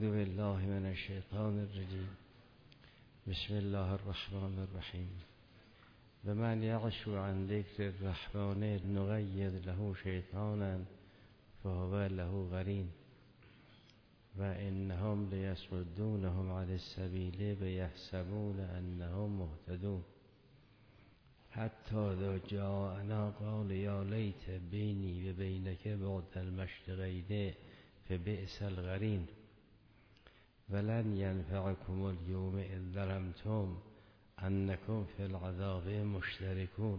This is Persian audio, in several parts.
بالله من الشیطان الرجیم. بسم الله الرحمن الرحیم. و من یعش عن ذکر الرحمن نقید له شیطانا فهو له قرین و انهم لیصدونهم عن السبیل ویحسبون انهم مهتدون حتی اذا جاءنا قال یا لیت بینی و بینک بعد المشرقین فبئس القرین ولن ينفعكم اليوم إذ ظلمتم أنكم في العذاب مشتركون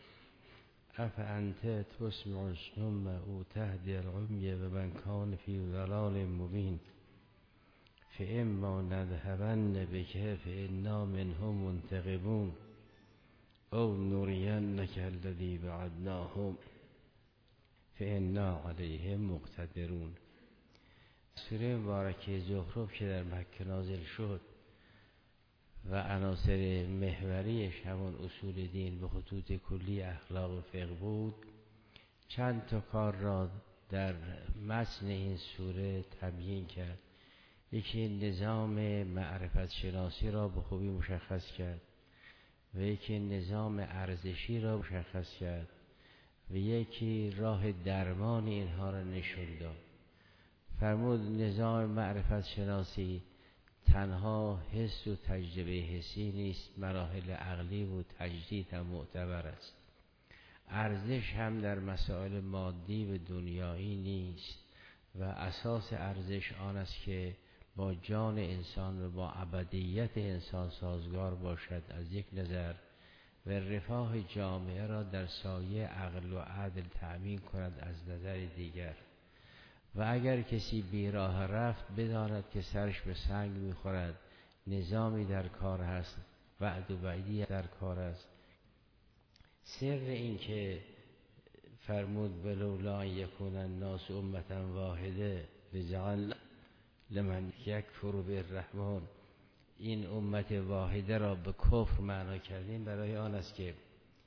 أفأنت تسمع الصم أو تهدي العمي ومن كان في ضلال مبين فإما نذهبن بك فإنا منهم منتقمون أو نرينك الذي وعدناهم فإنا عليهم مقتدرون. سوره مبارکه زخرف که در مکه نازل شد و عناصر محوریش همون اصول دین به خطوط کلی اخلاق و فقه بود، چند تا کار را در متن این سوره تبیین کرد. یکی نظام معرفت شناسی را به خوبی مشخص کرد و یکی نظام ارزشی را مشخص کرد و یکی راه درمان اینها را نشون داد. فرمود نظام معرفت شناسی تنها حس و تجربه حسی نیست، مراحل عقلی و تجدید هم معتبر است. ارزش هم در مسائل مادی و دنیایی نیست و اساس ارزش آن است که با جان انسان و با ابدیت انسان سازگار باشد از یک نظر و رفاه جامعه را در سایه عقل و عدل تأمین کند از نظر دیگر. و اگر کسی بیراه رفت بداند که سرش به سنگ میخورد، نظامی در کار هست، وعد و وعیدی در کار است. سر این که فرمود ولولا یکون الناس امتا واحده لجعل لمن یکفر بالرحمن، این امت واحده را به کفر معنا کردیم برای آن است که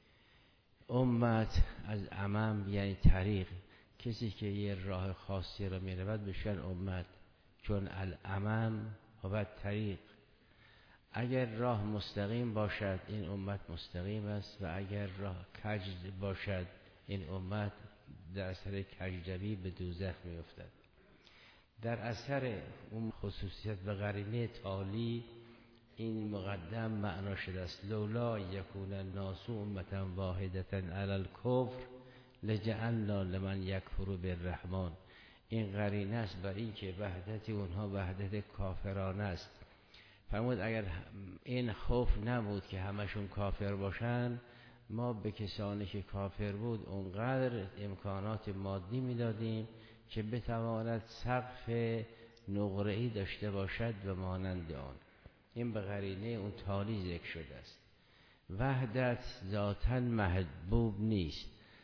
امت از امم یعنی طریق، کسی که یه راه خاصی را می رود بشن امت، چون الامم و طریق. اگر راه مستقیم باشد این امت مستقیم است و اگر راه کج باشد این امت در اثر کجروی به دوزخ می افتد. در اثر اون خصوصیت و قرینه تالی این مقدم معنا شده است لولا یکون الناس امتا واحدة علی الکفر لجعلنا لمن یکفر بالرحمن. این قرینه است بر این که وحدت اونها وحدت کافرانه است. فرمود اگر این خوف نبود که همشون کافر باشن، ما به کسانی که کافر بود اونقدر امکانات مادی میدادیم که بتواند سقف نقره‌ای داشته باشد و مانند آن. این به قرینه اون تالی ذکر شده است. وحدت ذاتاً محبوب نیست.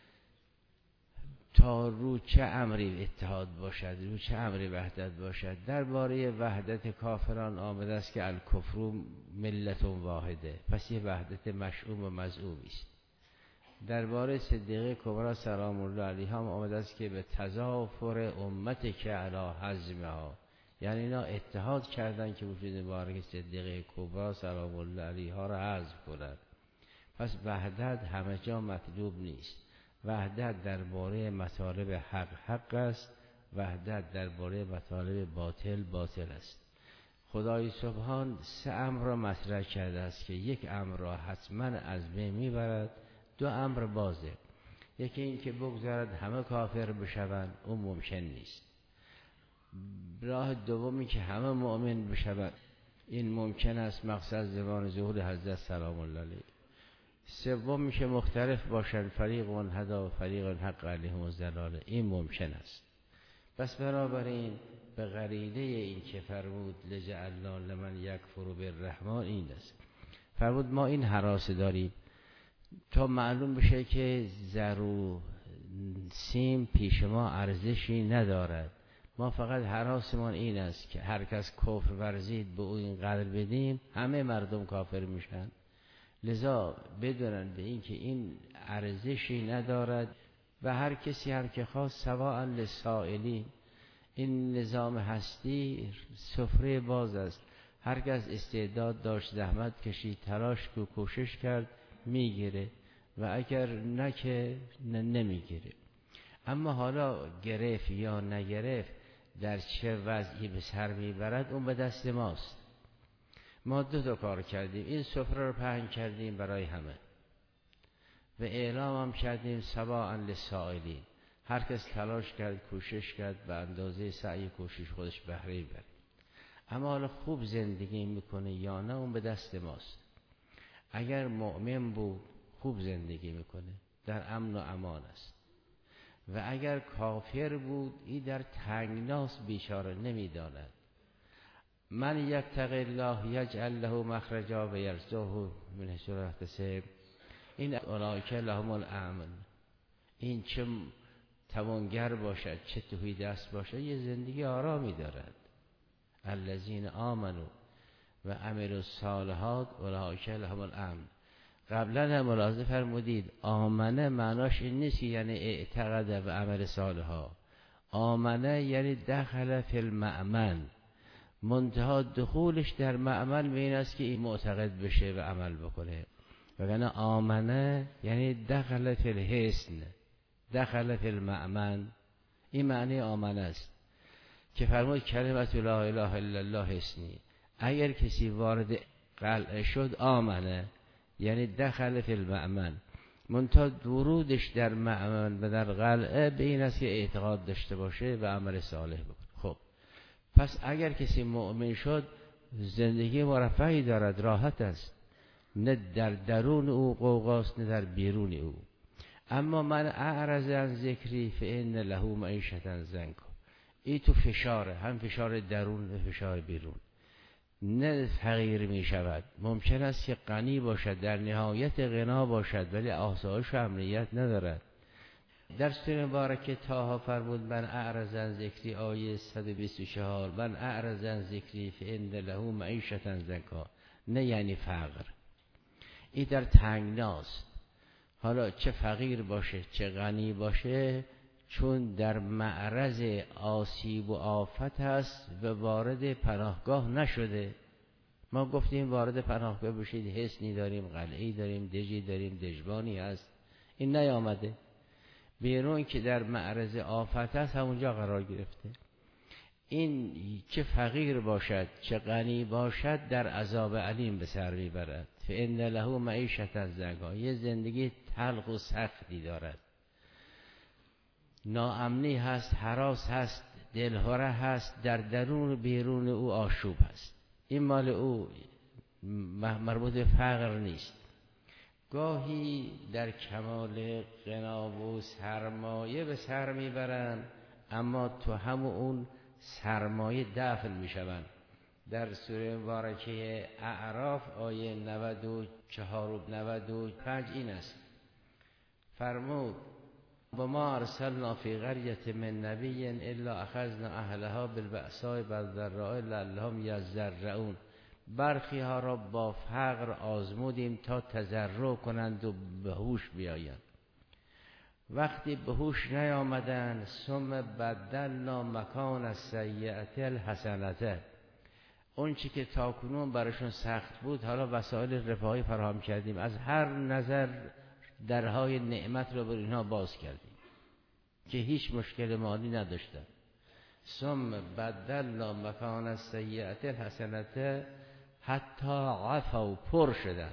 تا رو چه امری اتحاد باشد، رو چه امری وحدت باشد. درباره وحدت کافران آمده است که الکفر ملت واحده، پس یه وحدت مشؤوم و مزعومی است. درباره صدیقه کبری سلام الله علیها هم آمده است که به تضافر امت که علی حزمها، یعنی اینا اتحاد کردن که وجود مبارک صدیقه کبری سلام الله علیها را حذف کنند. پس وحدت همه جا مطلوب نیست. وحدت درباره مطالب حق است، وحدت درباره مطالب باطل است. خدای سبحان سه امر را مطرح کرده است که یک امر را حتما از بین میبرد، دو امر بازه. یکی این که بگذارد همه کافر بشوند، اون ممکن نیست. راه دومی که همه مؤمن بشوند، این ممکن است مقصد زمان ظهور حضرت سلام الله علیه. سوم میشه مختلف باشند، فریق هدا و فریق حق علیهم الضلاله، این ممکن است. بس بنابراین به قرینه این که فرمود لجعلنا لمن یکفر بالرحمن این است. فرمود ما این هراس داریم تا معلوم بشه که زر و سیم پیش ما ارزشی ندارد. ما فقط هراسمان این است که هر کس کفر ورزید به او اینقدر بدیم همه مردم کافر میشن. لذا بدونن به این که این ارزشی ندارد و هر کسی هم که خواست سواء للسائلین، این نظام هستی سفره باز است. هر کس استعداد داشت، زحمت کشید، تلاش و کوشش کرد، میگیره و اگر نه که نمیگیره. اما حالا گرفت یا نگرفت، در چه وضعی به سر میبرد، اون به دست ماست. ما 2 کار کردیم، این سفره رو پهن کردیم برای همه و اعلام هم کردیم سواء للسائلین. هر کس تلاش کرد، کوشش کرد، به اندازه سعی کوشش خودش بهره ببره. اما حالا خوب زندگی میکنه یا نه، اون به دست ماست. اگر مؤمن بود خوب زندگی میکنه، در امن و امان است، و اگر کافر بود این در تنگناست، بیچاره نمیداند. من یتق الله یجعل له مخرجا و یرزقه من حیث لا یحتسب. این اولئک لهم الامن. این چه توانگر باشد، چه تهی دست باشد، یه زندگی آرامی دارد. الذین آمنوا و عملوا الصالحات اولئک لهم الامن. قبلا هم ملاحظه فرمودید آمنه معناش این نیست یعنی اعتقد و عمل صالحا. آمنه یعنی دخل فی المأمن، منتها دخولش در مأمن به این است که این معتقد بشه و عمل بکنه. وگرنه آمنه یعنی دخل فی الحصن، دخل فی المأمن. این معنی آمنه است که فرمود کلمت لا اله الا الله حصنی. اگر کسی وارد قلعه شد آمنه یعنی دخل فی المأمن، منتها ورودش در مأمن و در قلعه به این است که اعتقاد داشته باشه و عمل صالح بکنه. خب پس اگر کسی مؤمن شد زندگی مرفهی دارد، راحت است، نه در درون او قوقاست نه در بیرون او. اما من اعرض عن ذکری فان له معیشة ضنکا. این تو فشاره، هم فشار درون و فشار بیرون. نه فقیر می شود، ممکن است که غنی باشد، در نهایت غنا باشد، ولی آسایش و امنیت ندارد. در سوره مبارکه طه فرمود من اعرض عن ذکری، آیه 124 من اعرض عن ذکری فان له معیشة ضنکا. نه یعنی فقر، این در تنگناست. حالا چه فقیر باشه چه غنی باشه، چون در معرض آسیب و آفت هست و وارد پناهگاه نشده. ما گفتیم وارد پناهگاه بشید، حصنی داریم، قلعه‌ای داریم، دژی داریم، دژبانی هست، این نیامده. بیرون که در معرض آفت هست همونجا قرار گرفته. این چه فقیر باشد چه غنی باشد در عذاب علیم به سر میبرد. فإن له معیشة ضنکا، یه زندگی تلخ و سختی دارد، ناامنی هست، هراس هست، دلهره هست، در درون و بیرون او آشوب هست. این مال او، مربوط به فقر نیست. گاهی در کمال غنا و سرمایه به سر میبرند، اما تو همون اون سرمایه دفن میشوند. در سوره مبارکه اعراف آیه 94 و 95 این است، فرمود و ما ارسلنا فی قریة من نبی الا اخذنا اهلها بالبأساء والضراء لعلهم یضرعون. برخی ها را با فقر آزمودیم تا تضرع کنند و به هوش بیایند. وقتی به هوش نیامدند ثم بدلنا مکان السیئة الحسنة، اون چی که تاکنون براشون سخت بود حالا وسایل رفاهی فراهم کردیم، از هر نظر درهای نعمت رو بر اینها باز کردیم که هیچ مشکل مالی نداشتن. ثم بدلنا مکان السیئة الحسنة حتی عفوا، پر شدن.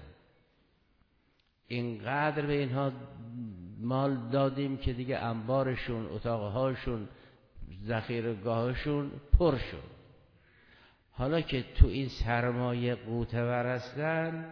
اینقدر به اینها مال دادیم که دیگه انبارشون، اتاقهاشون، ذخیره‌گاهشون پر شد. حالا که تو این سرمایه قوتور هستن،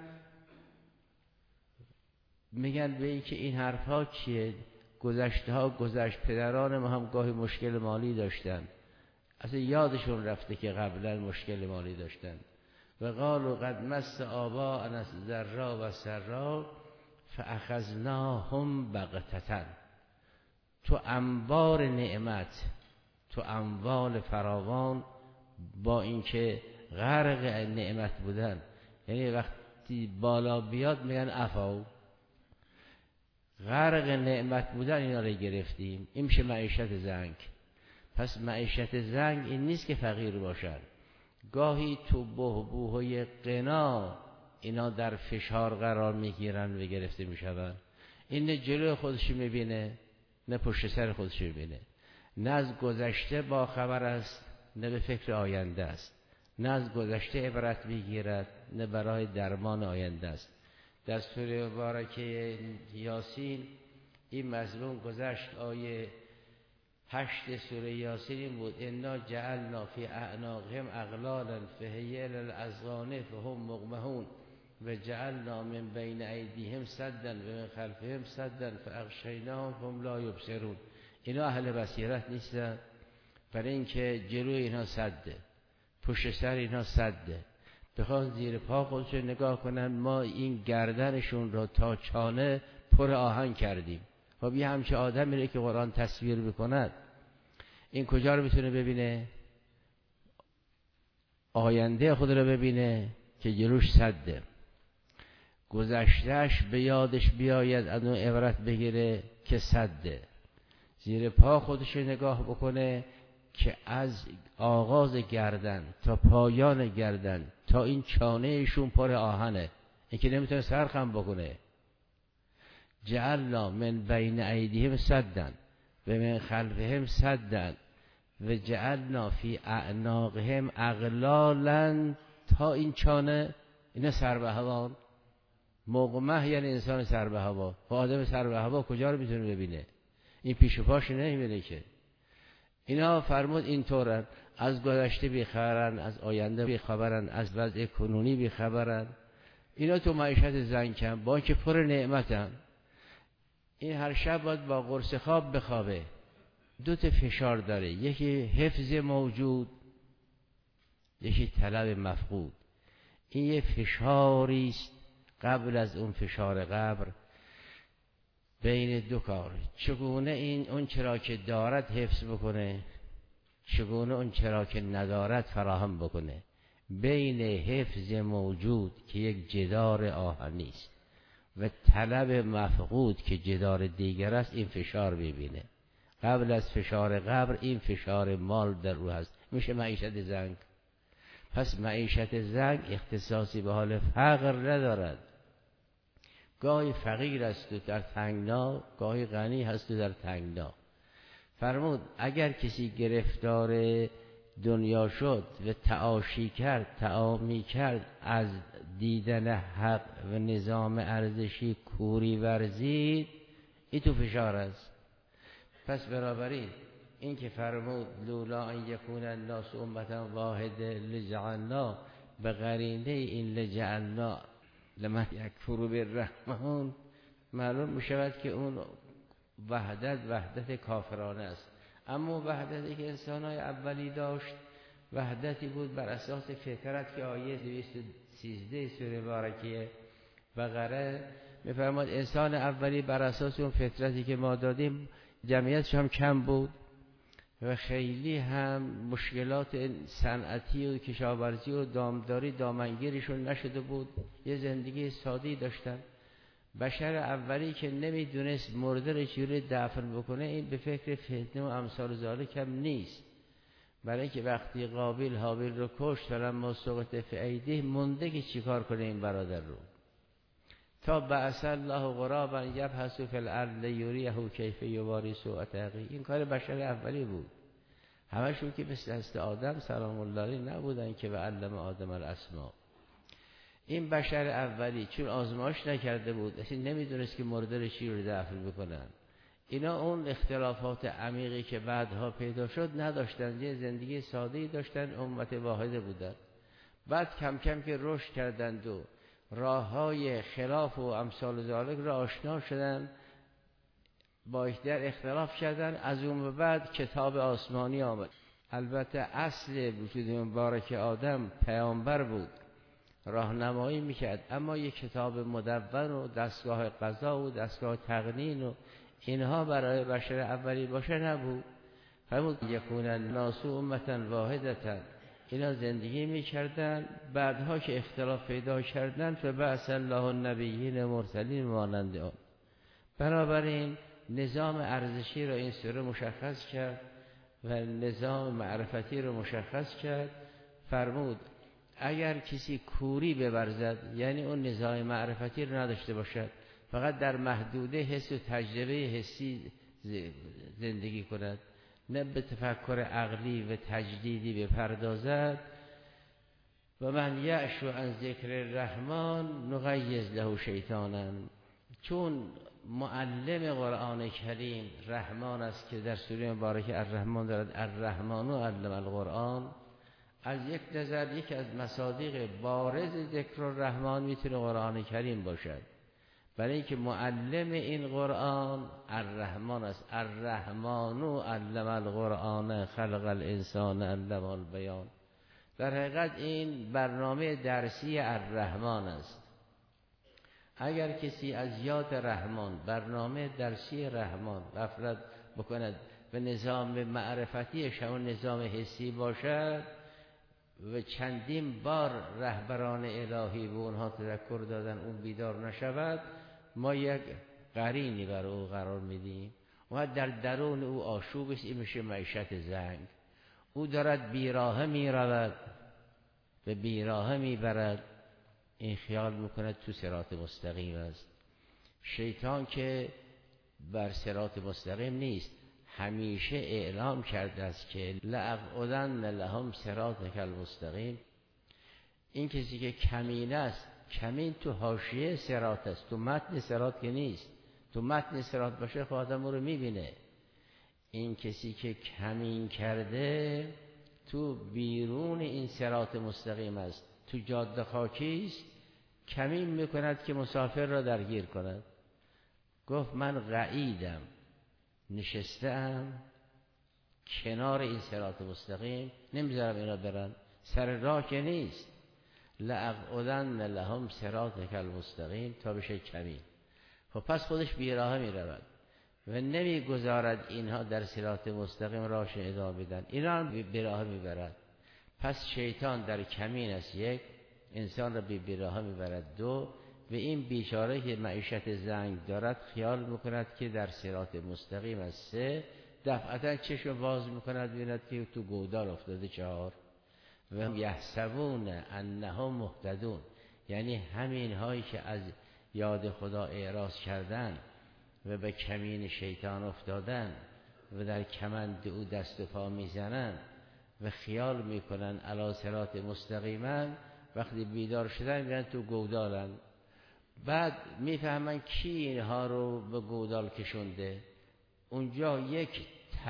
میگن به این که این حرفها چیه؟ گذشته ها گذشت، پدران ما هم گاهی مشکل مالی داشتن، اصلا یادشون رفته که قبلا مشکل مالی داشتن. و قالوا قد مس آباءنا الضراء والسراء فاخذناهم بغتة. تو انبار نعمت، تو اموال فراوان، با اینکه غرق نعمت بودن، یعنی وقتی بالا بیاد میگن عفو، غرق نعمت بودن اینا رو گرفتیم. این میشه معیشت ضنک. پس معیشت زنگ این نیست که فقیر باشن، گاهی تو بحبوحه غنا اینا در فشار قرار میگیرن و گرفته میشون. این نه جلوی خودش میبینه نه پشت سر خودش میبینه، نه از گذشته با خبر است نه به فکر آینده است، نه از گذشته عبرت میگیرد نه برای درمان آینده است. در سوره مبارکه یاسین این مضمون گذشت. آیه 8 سوره یاسین این بود: انا جعلنا فی اعناقهم اغلالا فهی الی الاذقان فهم مقمحون و جعلنا من بین ایدیهم سدا و من خلفهم سدا فاغشیناهم فهم لا یبصرون. اینا اهل بصیرت نیستن، برای اینکه جلوی اینا سده، پشت سر اینا سده، بخوان زیر پا خودشون نگاه کنن. ما این گردنشون رو تا چانه پر آهن کردیم. خب یه همچه آدم میره که قرآن تصویر بکند، این کجا رو میتونه ببینه؟ آینده خود رو ببینه که جلوش سده، گذشتهش به یادش بیاید از اون عبرت بگیره که سده، زیر پا خودش نگاه بکنه که از آغاز گردن تا پایان گردن تا این چانه ایشون پر آهنه، این که نمیتونه سرخم بکنه. جعلنا من بین ایدیهم سدن و من خلفهم سدن و جعلنا فی اعناقهم اغلالا، تا این چانه اینا سر به هوا. مقمح یعنی انسان سر به هوا. و آدم سر به هوا کجا رو میتونه ببینه؟ این پیش و پاش نمیبینه که. اینا فرمود اینطورن، از گذشته بیخبرن، از آینده بیخبرن، از وضع کنونی بیخبرن. اینا تو معیشت زنکن با که پر نعمتن. این هر شب باید با قرص خواب بخوابه. دو تا فشار داره، یکی حفظ موجود، یکی طلب مفقود. این یه فشاری است قبل از اون فشار قبر، بین دو کار. چگونه این اون چرا که دارد حفظ بکنه، چگونه اون چرا که ندارد فراهم بکنه. بین حفظ موجود که یک جدار آهنی است و طلب مفقود که جدار دیگر است، این فشار ببینه. قبل از فشار قبر این فشار مال در رو هست، میشه معیشت زنگ. پس معیشت زنگ اختصاصی به حال فقر ندارد. گاهی فقیر است و در تنگنا، گاهی غنی هست و در تنگنا. فرمود اگر کسی گرفتار دنیا شد و تعاشی کرد، تعامی کرد، از دیدن حق و نظام ارزشی کوری ورزید، این تو فشار است. پس بنابراین این که فرمود لولا ان یکون الناس امتا واحده لجعلنا، به قرینه این لجعلنا لمن یکفر بالرحمن، معلوم میشود که اون وحدت کافرانه است. اما وحدتی که انسان‌های اولی داشت وحدتی بود بر اساس فطرت که آیه 213 سوره مبارکه بقره میفرماد انسان اولی بر اساس اون فطرتی که ما دادیم جمعیتش هم کم بود و خیلی هم مشکلات صنعتی و کشاورزی و دامداری دامنگیرشون نشده بود، یه زندگی ساده‌ای داشتن. بشر اولی که نمیدونست مرده رو چجوری دفن بکنه، این به فکر فتنه و امثال ذالک هم نیست. برای اینکه وقتی قابیل حابیل رو کشت فلما سقط فی ایدیه، مونده که چیکار کنه این برادر رو، تا بعث الله غرابا یبحث فی الارض لیریه کیف یواری سوءة اخیه. این کار بشر اولی بود. همشون که مثل دست آدم سلام الله علیه نبودن که و علم آدم الاسماء. این بشر اولی چون آزمایش نکرده بود، اصلا نمیدونست که مرده رو چی رو دفن بکنن. اینا اون اختلافات عمیقی که بعدها پیدا شد نداشتن، یه زندگی ساده‌ای داشتن، امت واحده بودن. بعد کم کم که رشد کردند و راه‌های خلاف و امثال ذالک را آشنا شدن، با یکدیگر اختلاف کردن. از اون به بعد کتاب آسمانی آمد. البته اصل وجود مبارک آدم پیامبر بود، راهنمایی میکرد، اما یک کتاب مدون و دستگاه قضا و دستگاه تقنین و اینها برای بشر اولی باشه نبود. فرمود یکون الناس امتا واحدتا، اینا زندگی میکردن. بعدها که اختلاف پیدا کردن فبعث الله النبیین مرسلین مانند آن. بنابراین نظام ارزشی را این سوره مشخص کرد. و نظام معرفتی رو مشخص کرد. فرمود اگر کسی کوری بورزد، یعنی اون نظام معرفتی رو نداشته باشد، فقط در محدوده حس و تجربه حسی زندگی کند، نه به تفکر عقلی و تجدیدی بپردازد، و من یعش عن ذکر الرحمن نقیض له شیطانا، چون معلم قرآن کریم رحمان است که در سوره مبارکه الرحمن دارد الرحمن علم القرآن. از یک نظر یکی از مصادیق بارز ذکر الرحمن میتونه قرآن کریم باشد، برای اینکه معلم این قرآن الرحمن است. الرحمن علم القرآن خلق الانسان علم البیان. در حقیقت این برنامه درسی الرحمن است. اگر کسی از یاد رحمان، برنامه درسی رحمان غفلت بکند و نظام معرفتیش همون نظام حسی باشد و چندین بار رهبران الهی به اونها تذکر دادن اون بیدار نشود، ما یک قرینی بر او قرار میدیم و در درون او آشوب است. این میشه معیشت زنگ. او دارد بیراه میرود و بیراه میبرد، این خیال میکند تو صراط مستقیم است. شیطان که بر صراط مستقیم نیست، همیشه اعلام کرده است که لأقعدن لهم صراطک المستقیم. این کسی که کمین است، کمین تو حاشیه صراط است، تو متن صراط که نیست. تو متن صراط باشه خب آدم رو میبینه. این کسی که کمین کرده تو بیرون این صراط مستقیم است، تو جاده خاکی است، کمین میکند که مسافر را درگیر کند. گفت من قعیدم، نشستم کنار این صراط مستقیم، نمیذارم اینا برن، سر راه که نیست. لأقعدن لهم صراطک المستقیم تا بشه کمین. خب پس خودش بیراه میرود و نمیگذارد اینها در صراط مستقیم راهشون ادامه بدن، اینا هم بیراه میبرد. پس شیطان در کمین است، یک، انسان را بیراه میبرد، دو، و این بیچاره که معیشت زنگ دارد خیال میکند که در صراط مستقیم است، سه، دفعتا چشم باز میکند بیند که تو گودال افتاده، چهار، و هم یحسبون انهم مهتدون، یعنی همین هایی که از یاد خدا اعراض کردن و به کمین شیطان افتادن و در کمند او دست و پا میزنن و خیال میکنن علی صراط مستقیما، وقتی بیدار شدن میرن تو گودالن. بعد میفهمن کی اینها رو به گودال کشونده. اونجا یک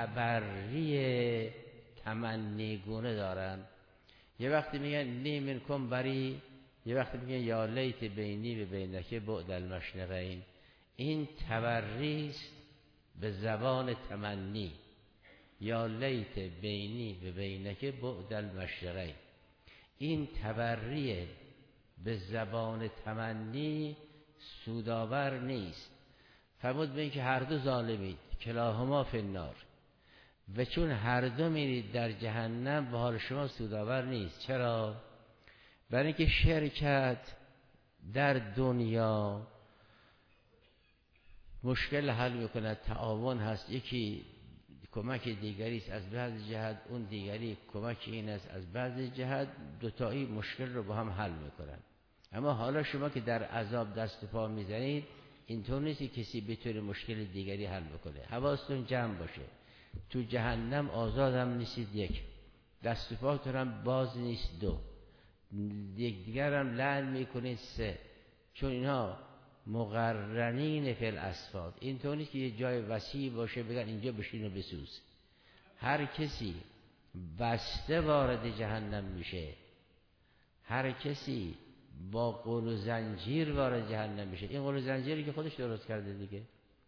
تبری تمنیگونه دارن، یه وقتی میگن نی منکم بری، یه وقتی میگن یا لیت بینی و بینک بعد المشرقین. این تبری است به زبان تمنی، یا لیت بینی و بینک بعد المشرقین. این تبری به زبان تمنی سودآور نیست. فرمود به این که هر دو ظالمید، کلاهما فی النار، و چون هر دو میرید در جهنم، به حال شما سودآور نیست. چرا؟ برای اینکه شرکت در دنیا مشکل حل میکند، تعاون هست، یکی کمک دیگری است از بعض جهت، اون دیگری کمک این است از بعض جهت، دوتایی مشکل رو با هم حل میکنن. اما حالا شما که در عذاب دست و پا میزنید، اینطور نیست که کسی بتونه مشکل دیگری حل بکنه. حواستون جمع باشه، تو جهنم آزادم نیستید، یک، دست و پاتون هم باز نیست، دو، یک دیگر هم لعن میکنید، سه، چون اینها مقرنین فی الاسفاد. اینطور نیست که یه جای وسیع باشه بگن اینجا بشین و بسوز. هر کسی بسته وارد جهنم میشه، هر کسی با قل و زنجیر وارد جهنم میشه. این قل و زنجیری که خودش درست کرده دیگه.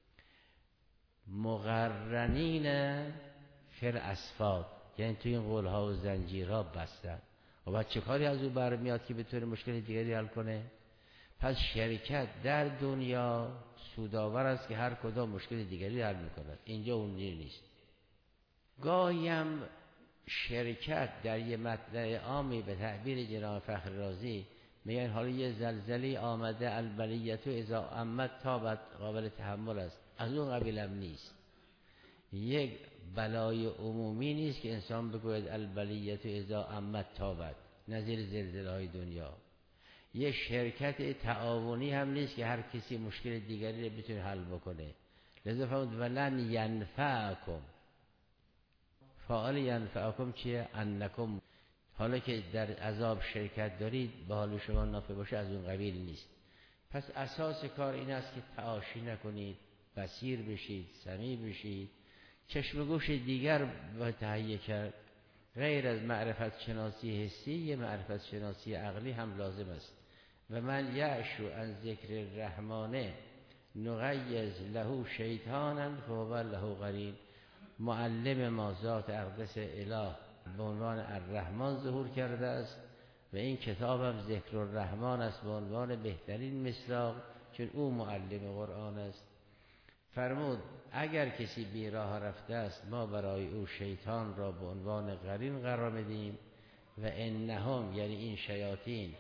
مقرنین فی الاسفاد، یعنی توی این قل ها و زنجیرها بستن. و بعد چه کاری از او برمیاد که بتونه مشکل دیگری حل کنه؟ پس شرکت در دنیا سودآور است که هر کدام مشکل دیگری حل میکند. اینجا اون نیست. گاهی هم شرکت در یه مطلع عامی به تعبیر جناب فخر رازی میگن حالا یه زلزله آمده، البلیت و اذا عمت تابت، قابل تحمل است، از اون قبیل هم نیست. یک بلای عمومی نیست که انسان بگوید البلیت اذا عمت تابت، نظیر زلزله‌های دنیا. یک شرکت تعاونی هم نیست که هر کسی مشکل دیگری رو بتونه حل بکنه. لذا فرمود ولن ینفعکم. فاعل ینفعکم چیه؟ انکم، حالا که در عذاب شرکت دارید به حال شما نافع باشه، از اون قبیل نیست. پس اساس کار این است که تعاشی نکنید، بصیر بشید، سمیع بشید، چشم گوش دیگر با تهیه کرد. غیر از معرفت شناسی حسی، یه معرفت شناسی عقلی هم لازم است. و من یعشو عن ذکر الرحمن نغیظ له شیطانا فهو له قرین. معلم ما ذات اقدس اله به عنوان الرحمن ظهور کرده است و این کتاب هم ذکر الرحمن است به عنوان بهترین مصداق، چون او معلم قرآن است. فرمود اگر کسی بی راه رفته است ما برای او شیطان را به عنوان قرین قرار میدیم. و انهم، یعنی این شیاطین،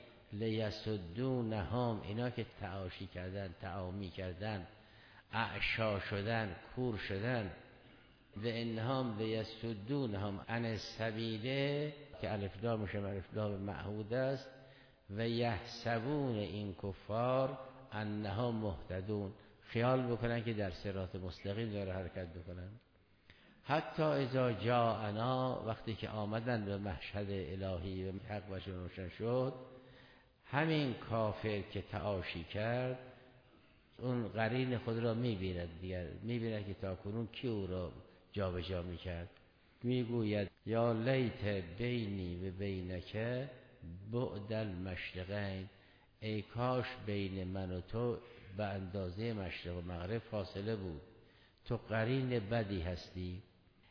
لیسدونهم، اینا که تعاشی کردن، تعامی کردن، اعشا شدن، کور شدن. و انهم لیسدونهم عن السبیل، که الف لام میشه الف لام معهود است. و یحسبون این کفار انها مهتدون، خیال بکنن که در صراط مستقیم داره حرکت بکنن. حتی اذا جاءنا، وقتی که آمدن به مشهد الهی و حق و روشن شد، همین کافر که تعاشی کرد اون قرین خود را میبیند دیگر، میبیند که تا کنون کی او را جا به جا میکرد. میگوید یا لیت بینی و بینک بعد المشرقین، ای کاش بین من و تو به اندازه مشرق و مغرب فاصله بود، تو قرین بدی هستی،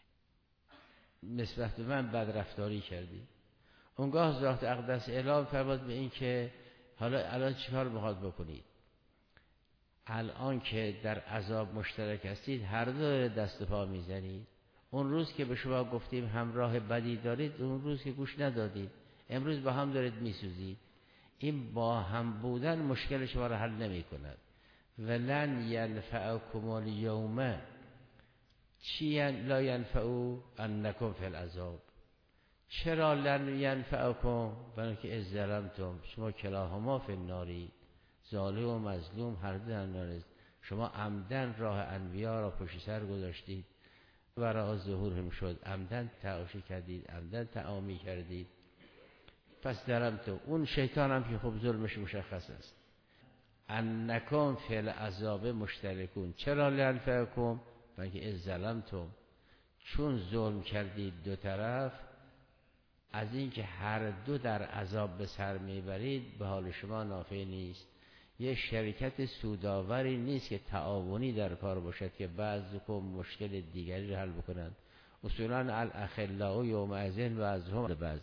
نسبت به من بد رفتاری کردی. اونگاه ذات اقدس اعلام فرمود به این که حالا الان چیکار میخواد بکنید؟ الان که در عذاب مشترک هستید، هر دو دست و پا میزنید. اون روز که به شما گفتیم همراه بدی دارید، اون روز که گوش ندادید، امروز با هم دارید میسوزید. این با هم بودن مشکل شما را حل نمی کند. ولن ینفعکم الیوم، چی لا ینفعو انکم فی العذاب. چرا لن ینفعکم؟ برای که از ظلمتم، شما کلاهما فی الناری، ظالم و مظلوم هر دو در نار است. شما عمدن راه انبیا را پشت سر گذاشتید و را ظهور هم شد، عمدن تعاشی کردید، عمدن تعامی کردید. پس ظلمتم، اون شیطان هم که خب ظلمش مشخص است. انکم فی العذاب مشترکون، چرا لنفعکم؟ برای که از ظلمتم، چون ظلم کردید دو طرف، از اینکه هر دو در عذاب به سر میبرید به حال شما نافع نیست. یه شرکت سودآوری نیست که تعاونی در کار باشد که بعضکم مشکل دیگری رو حل بکنند. اصولا الاخلاء یومئذ بعضهم لبعض.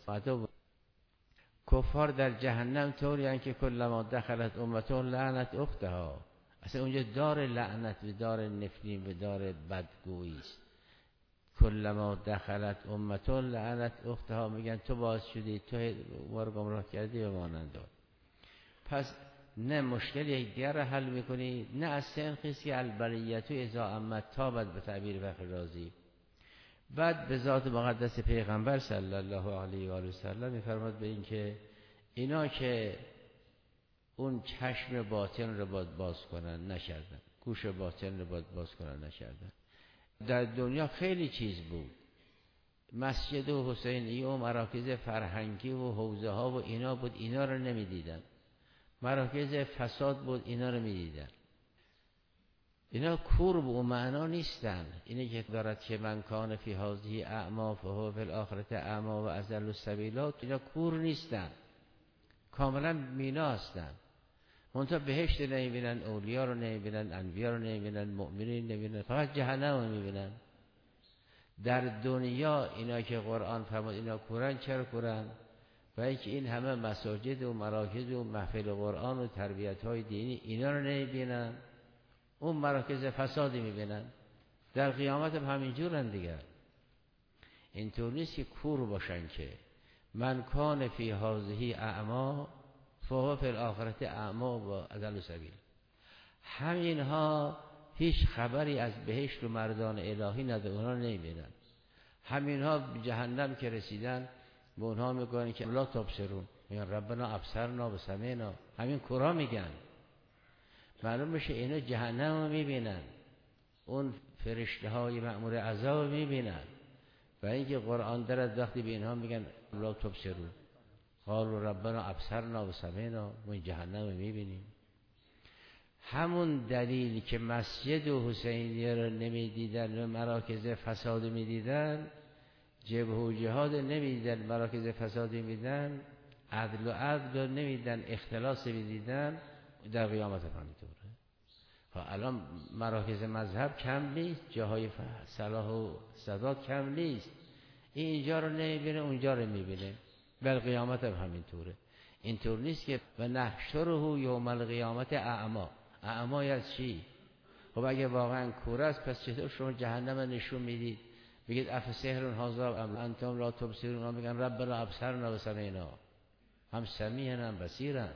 کفار در جهنم طوری که کلما دخلت امة لعنت اختها، اصلا اونجا دار لعنت و دار نفرین و دار بدگویی است. کلما دخلت امة لعنت اختها، میگن تو باز شدی، تو ما رو گمراه کردی و مانند. پس نه مشکل یک دیگر رو حل میکنی، نه از سنخیست که البلیت اذا عمت تابت به تعبیر فخر رازی. بعد به ذات مقدس پیغمبر صلی الله علیه و آله و سلم میفرماد به این که اینا که اون چشم باطن رو باز کنن نکردن، گوش باطن رو باز کنن نکردن. در دنیا خیلی چیز بود، مسجد و حسینی و مراکز فرهنگی و حوزه ها و اینا بود، اینا رو نمیدیدن. مراکز فساد بود، اینا رو میدیدن. اینا کور به اون معنا نیستن. اینه که دارد که من کان فی هذه اعما فهو فی الاخرة اعما و اضل السبیلا، اینا کور نیستن، کاملا مینا هستن. منتها بهشت نمیبینن، اولیا رو نمیبینن، انبیا رو نمیبینن، مؤمنین نمیبینن، فقط جهنم رو میبینن. در دنیا اینا که قرآن فرمود اینا کورن، چرا کورن؟ برای که این همه مساجد و مراکز و محفل قرآن و تربیت های دینی اینا رو نمیبینن، اون مراکز فسادی میبینن. در قیامت هم همینجورن دیگر. اینطور نیست که کور باشن که من کان فی هذه اعما فهو فی الاخرة اعما و اضل سبیل. همینها هیچ خبری از بهشت و مردان الهی نداره، اونها نمیبینن. همینها به جهنم که رسیدن به اونها میگن که لا تبصرون، میگن ربنا ابصرنا و سمعنا، همین کورا میگن. معلوم میشه اینا جهنم رو میبینن، اون فرشته های مأمور عذاب رو میبینن. و اینکه قرآن در وقتی به اینها میگن لا تبصرون قالوا ربنا ابصرنا و سمعنا، ما این جهنم رو میبینیم. همون دلیل که مسجد حسینیه رو نمیدیدن و مراکز فساد میدیدن، جبهه و جهاد نمیدیدن، مراکز فساد میدیدن، عدل و عدل رو نمیدیدن، اختلاس میدیدن، در قیامت هم اینطوره. الان مراکز مذهب کم نیست، جاهای صلاح و سداد کم نیست، اینجا رو نمیبینه اونجا رو میبینه. بل قیامت هم همینطوره. اینطور نیست که و نحشره یوم القیامت اعما. اعما از چی؟ خب اگه واقعا کور است پس چطور شما جهنم نشون میدید؟ بگید افسحر هذا ام انتم لا تبصرون، میگن ربنا ابصرنا و سمعنا، هم سمیعن هم بصیرن.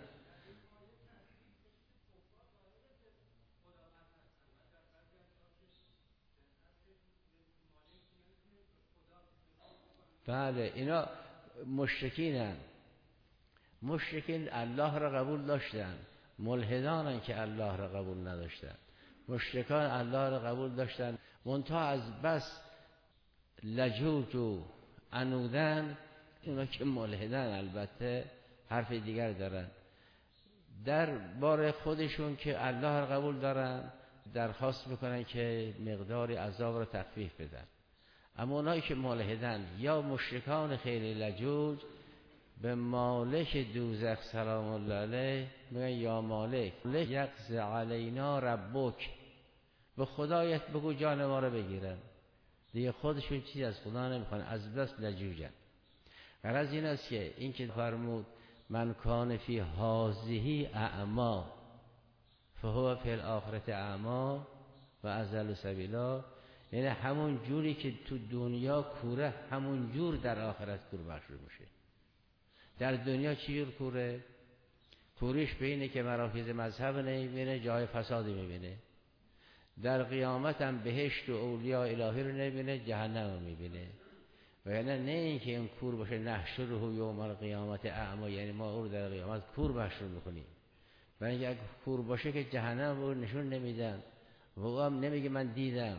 بله اینا مشرکینن. مشرکین الله را قبول داشتن، ملحدانن که الله را قبول نداشتن. مشرکان الله را قبول داشتن، منتها از بس لجوج و عنودن، اونا که ملحدن البته حرف دیگر دارن. در باره خودشون که الله را قبول دارن درخواست میکنن که مقداری عذاب را تخفیف بدن. اما اونایی که ملحدن یا مشرکان خیلی لجوج به مالک دوزخ سلام الله علیه میگن یا مالک یقض علینا ربک، به خدایت بگو جان ما رو بگیرن. دیگه خودشون چیزی از خدا نمیخوان، از بس لجوجن. غرض این است که این که فرمود من کان فی هذه اعما فهو فی الاخرة اعما و اضل سبیلا، یعنی همون جوری که تو دنیا کوره همون جور در آخرت کور محسوب میشه. در دنیا چی جور کوره؟ کوریش به اینه که مراکز مذهب نمیبینه، جای فسادی میبینه. در قیامت هم بهشت و اولیاء الهی رو نمیبینه، جهنم رو میبینه. و یعنی نه اینکه این کور باشه نحشره یوم القیامت اعما، یعنی ما او رو در قیامت کور محسوب میکنیم. و اینکه اگه کور باشه که جهنم رو نشون نمیدن و او هم نمیگه من دیدم،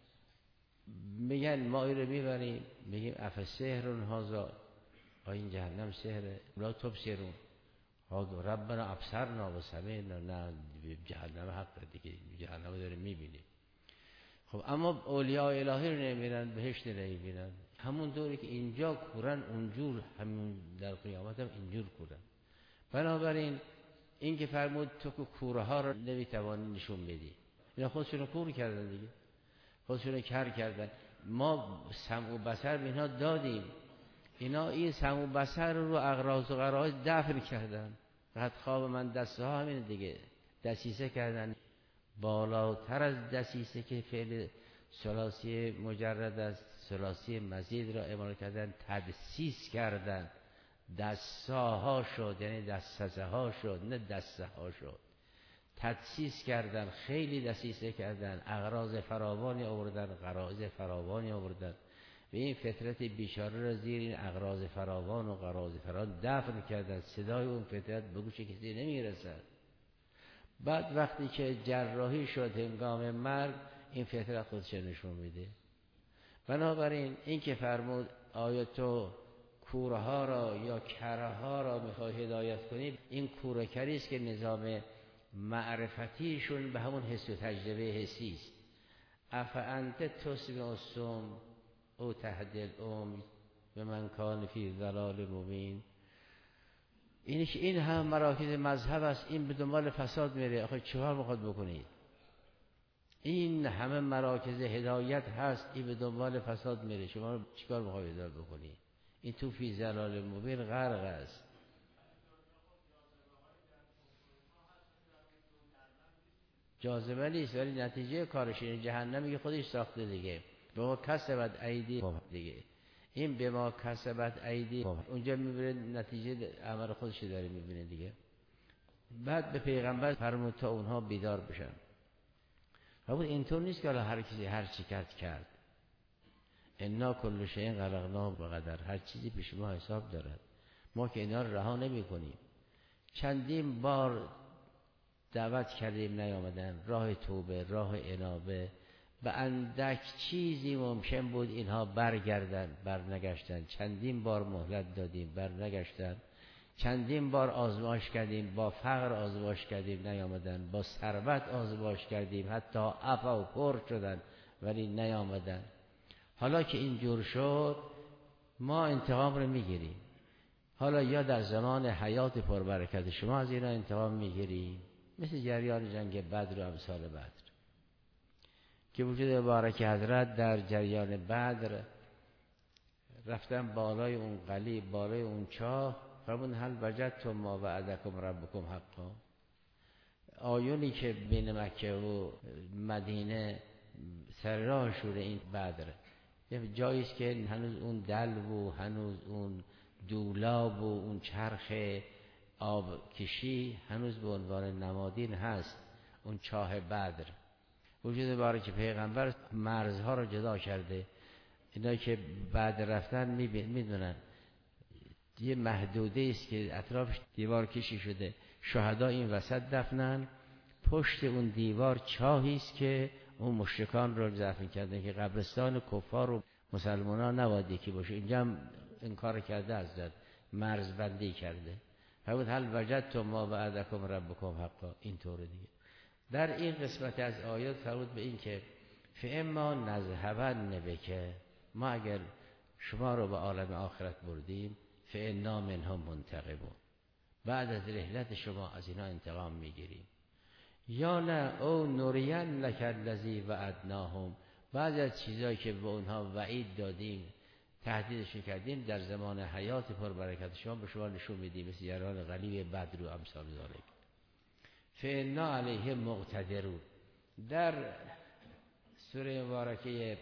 میگن ما این رو میبریم میگیم افسحر هذا، این جهنم سحره، لا تبصرون ربنا ابصرنا و سمعنا، نه جهنم حق دیگه، جهنم داره میبینیم. خب اما اولیاء الهی رو نمیبینن، بهشت نمیبینن. همون دوری که اینجا کورن اونجور همون در قیامت هم اینجور کورن. بنابراین این که فرمود تو که کوره ها رو نمیتوانی نشون بدی، اینا خودشون رو کور کردن دیگه، خودشون رو کر کردن. ما سمع و بصر به اینا دادیم، اینا این سمع و بصر رو اغراض و غرایز دفن کردن. قد خواب من دسته ها همین دیگه، دسیسه کردن. بالاتر از دسیسه که فعل ثلاثی مجرد از ثلاثی مزید را اعمال کردن، تدسیس کردن. دسته ها شد، یعنی دسته ها شد، نه دسته ها شد. تدسیس کردن، خیلی دسیسه کردن، اغراض فراوانی آوردن، غرایز فراوانی آوردن. و این فطرت بیچاره را زیر این اغراض فراوان و غرایز فراوان دفن کردن. صدای اون فطرت به گوش کسی نمیرسد. بعد وقتی که جراحی شد هنگام مرگ، این فطرت خودش نشون میده. بنابراین این که فرمود آیا تو کوره ها را یا کره ها را میخوای هدایت کنی، این کوره کری است که نظام معرفتیشون به همون حس و تجربه حسی است. افانت تسمع الصم او تهدی العمی و من کان فی ضلال مبین. این هم مراکز مذهب است، این به دنبال فساد میره. آخه چهار میخواد بکنید؟ این همه مراکز هدایت هست، این به دنبال فساد میره، شما چیکار میخواد هدایت بکنید؟ این تو فی ضلال مبین غرق است. جاذبه نیست ولی نتیجه کارش اینه. جهنمی که خودش ساخته دیگه، به ما کسبت ایدی دیگه، این به ما کسبت ایدی اونجا میبینه نتیجه عمل خودش داره میبینه دیگه. بعد به پیغمبر فرمود تا اونها بیدار بشن. فرمود اینطور نیست که حالا هر کسی هر چی کرد. انا کل شیء خلقناه بقدر، هر چیزی پیش ما حساب دارد، ما که اینا رو رها نمی کنیم. چندین بار دعوت کردیم نیامدن، راه توبه، راه انابه، به اندک چیزی ممکن بود اینها برنگشتن. چندین بار مهلت دادیم برنگشتن، چندین بار آزمایش کردیم، با فقر آزمایش کردیم نیامدن، با ثروت آزمایش کردیم، حتی عفا و پر شدن ولی نیامدن. حالا که اینجور شد ما انتقام رو میگیریم. حالا یا در زمان حیات پربرکت شما از اینا انتقام میگیریم، مثل جریان جنگ بدر و امثال بدر که وجود مبارک حضرت در جریان بدر رفتن بالای اون قلی، بالای اون چاه، فرمون هل وجدتم ما وعدکم ربکم حقا. آیونی که بین مکه و مدینه سر راه شده این بدر، یه جاییست که هنوز اون دلو و هنوز اون دولاب و اون چرخ آب کشی هنوز به عنوان نمادین هست. اون چاه بدر وجود باره که پیغمبر مرزها رو جدا کرده. اینا که بعد رفتن میدونن یه محدوده است که اطرافش دیوار کشی شده، شهدا این وسط دفنن، پشت اون دیوار چاهی است که اون مشرکان رو دفن کرده که قبرستان کفار و مسلمانان نباید یکی باشه. اینجا هم این کار کرده، حضرت مرز بندی کرده. فرمود هل وجدتم ما وعدکم ربکم حقا. اینطوره دیگه. در این قسمت از آیات فرمود به این که فاما نذهبن بک، ما اگر شما رو به عالم آخرت بردیم، فانا منهم منتقمون، بعد از رحلت شما از اینا انتقام میگیریم. یا نه او نورین لک الذی وعدناهم، بعد از چیزایی که به اونها وعید دادیم، تهدیدشون کردیم، در زمان حیات پربرکت شما به شما نشون میدیم، مثل یاران غلیب بدر و امثال ذالک. فانا علیهم مقتدرون. در سوره مبارکه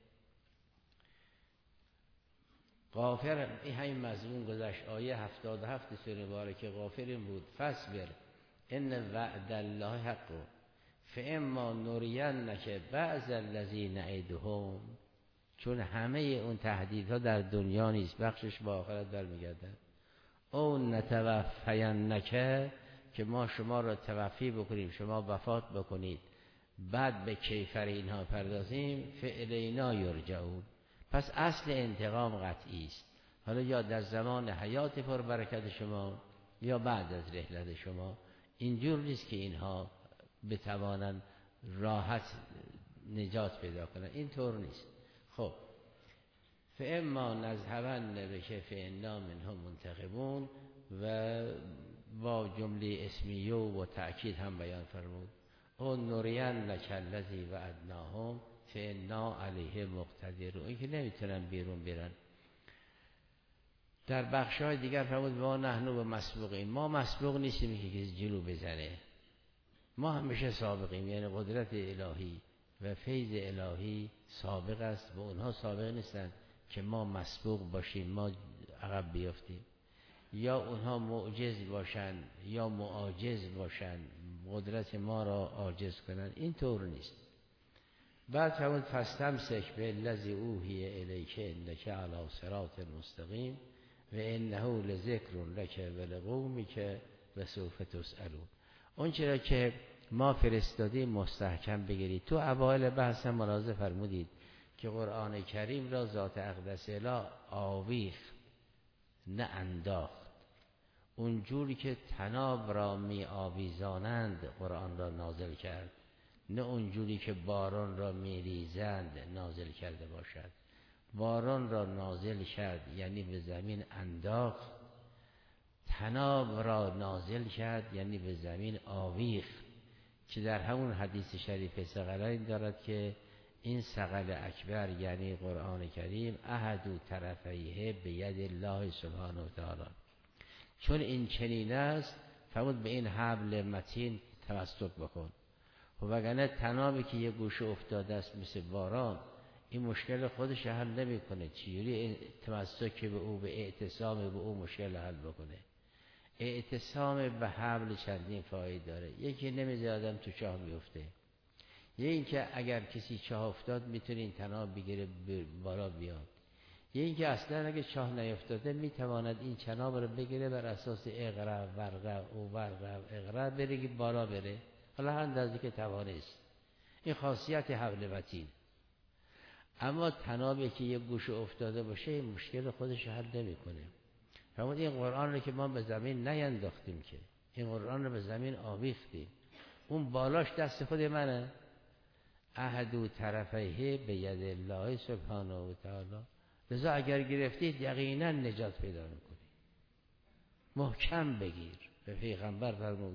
غافر این همین مضمون گذشت. آیه 77 سوره مبارکه غافر این بود فاصبر ان وعد الله حق فاما نرینک بعض الذی نعدهم، چون همه اون تهدیدها در دنیا نیست، بخشش با آخرت برمیگردد. او نتوفینک، که ما شما را توفی بکنیم، شما وفات بکنید، بعد به کیفر اینها پردازیم، فالینا یرجعون. پس اصل انتقام قطعی است، حالا یا در زمان حیات پربرکت شما یا بعد از رحلت شما. اینجور نیست که اینها بتوانند راحت نجات پیدا کنند، اینطور نیست. خب فاما نذهبن بک فانا منهم منتقمون، و با جمله اسمیه و تأکید هم بیان فرمود. او نورین لک الذی وعدناهم فانا علیه مقتدرون، این که نمیتونن بیرون برن. در بخش‌های دیگر فرمود ما نحن به مسبوقین، ما مسبوق نیستیم که کسی جلو بزنه، ما همیشه سابقیم. یعنی قدرت الهی و فیض الهی سابق است و اونها سابق نیستن که ما مسبوق باشیم، ما عقب بیافتیم، یا اونها معجز باشن یا معاجز باشن، قدرت ما را عاجز کنن، این طور نیست. بعد فرمود فاستمسک بالذی اوحی الیک انک علی صراط مستقیم و انه لذکر لک ولقومک و سوف تسألون. اون چرا که ما فرستادیم محکم بگیرید. تو اوایل بحث ملاحظه فرمودید که قرآن کریم را ذات اقدس اله آویخت نه انداخت. اونجوری که تناب را می آویزانند قرآن را نازل کرد، نه اونجوری که باران را می ریزند نازل کرده باشد. باران را نازل کرد یعنی به زمین انداخت، تناب را نازل کرد یعنی به زمین آویخت، که در همون حدیث شریف ثقلین دارد که این ثقل اکبر یعنی قرآن کریم احد طرفیه به ید الله سبحانه و تعالی. چون این چنین است فرمود به این حبل متین تمسک بکن. و وگرنه تنابی که یه گوشه افتاده است مثل باران، این مشکل خودش حل نمیکنه. چجوری تمسک به او، به اعتصام به او مشکل حل بکنه؟ اعتصام به حبل چندین فایده داره. یکی نمیذاره آدم تو چاه بیفته، یه این که اگر کسی چاه افتاد میتونه این تناب بگیره بالا بیاد، یه این که اصلا اگه چاه نیفتاده میتواند این تناب رو بگیره بر اساس اقرا ورقا او ورقا اقرا بره بالا بره، حالا هر اندازه که توانست. این خاصیت حبل متین. اما تنابی که یه گوشه افتاده باشه این مشکل خودش حل نمیکنه. فرمود این قرآن رو که ما به زمین نینداختیم، که این قرآن رو به زمین آویختیم، اون بالاش دست خود منه. احدو طرفیه به ید الله سبحانه و تعالی. لذا اگر گرفتید یقینا نجات پیدا میکنی. محکم بگیر. به پیغمبر فرمود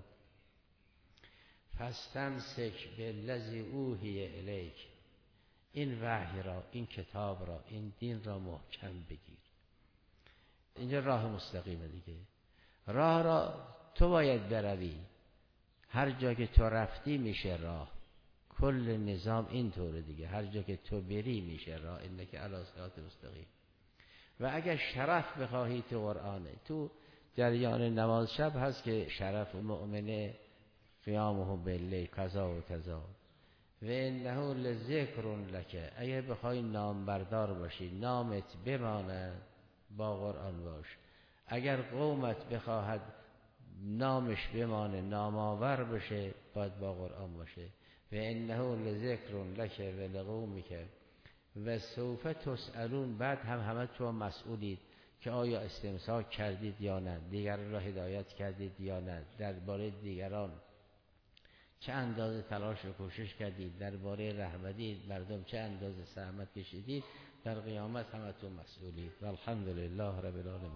فاستمسک بالذی اوحی الیک، این وحی را، این کتاب را، این دین را محکم بگیر. اینجا راه مستقیمه دیگه. راه را تو باید بروی، هر جا که تو رفتی میشه راه. کل نظام این طوره دیگه، هر جا که تو بری میشه راه. انک علی صراط مستقیم. و اگر شرف بخواهی تو قرآنه، تو جریان نماز شب هست که شرف مؤمنه قیامه باللیل کذا و کذا و انه لذکر لک. اگر بخوای نامبردار باشی، نامت بماند، با قرآن باش. اگر قومت بخواهد نامش بمانه، نامآور بشه، باید با قرآن باشه. و انه لذکر لک و لقومک و سوف تسألون. بعد همه تو مسئولید که آیا استمساک کردید یا نه، دیگران را هدایت کردید یا نه، درباره دیگران چه اندازه تلاش و کوشش کردید، درباره رهبری مردم چه اندازه زحمت کشیدید. در قیامت همه تو مسئولید. والحمدلله رب العالمین.